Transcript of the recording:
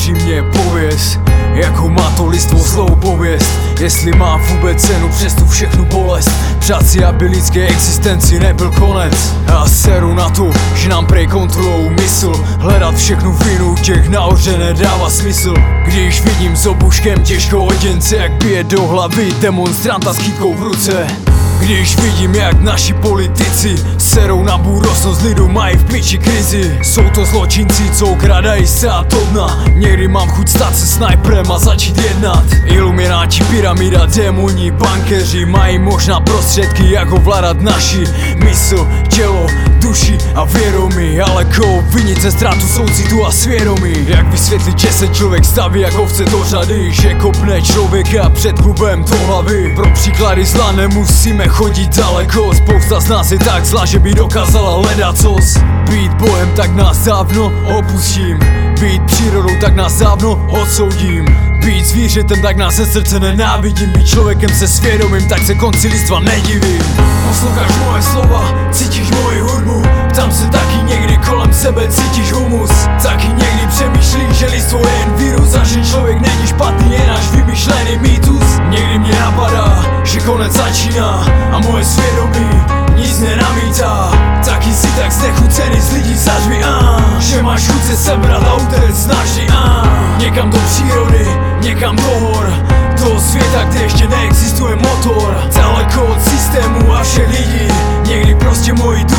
upřímně pověz, jakou má to lidstvo zlou pověst, jestli má vůbec cenu přes tu všechnu bolest. Přát si, aby lidské existenci nebyl konec. Já seru na to, že nám prej kontrolou mysl, hledat všechnu vinu těch nahoře nedává smysl. Když vidím s obuškem těžkou oděnce, jak bije do hlavy demonstranta s kytkou v ruce. Když vidím, jak naši politici serou na budoucnost lidu, mají v piči krizi. Jsou to zločinci, co okradají stát od dna. Někdy mám chuť stát se snajperem a začít jednat. Ilumináti, pyramida, démoni, bankéři mají možná prostředky, jak ovládat naši mysl, tělo, duši a vědomí. Ale koho vinit ze ztrátu soucitu a svědomí? Jak vysvětlit, že se člověk staví jak ovce do řady, že kopne člověka před klubem do hlavy? Pro příklady zla nemusíme chodit daleko, spousta z nás je tak zla, že by dokázala ledacos. Být bohem, tak nás dávno opustím. Být přírodou, tak nás dávno odsoudím. Být zvířetem, tak nás ze srdce nenávidím. Být člověkem se svědomím, tak se konci lidstva nedivím. Posloucháš moje slova, cítíš moji hudbu. Ptám se taky někdy kolem sebe, cítíš humus. Taky někdy přemýšlíš, že lidstvo je jen virus a že člověk není špatný, je náš vymyšlený mýtus. Někdy mě napadá, že konec začíná a moje svědomí nic nenamítá. Taky si tak znechucený z lidí zařví, že máš chuť se sebrat a utéct navždy, někam do přírody, někam do hor, do světa, kde ještě neexistuje motor. Daleko od systému a všech lidí, někdy prostě moji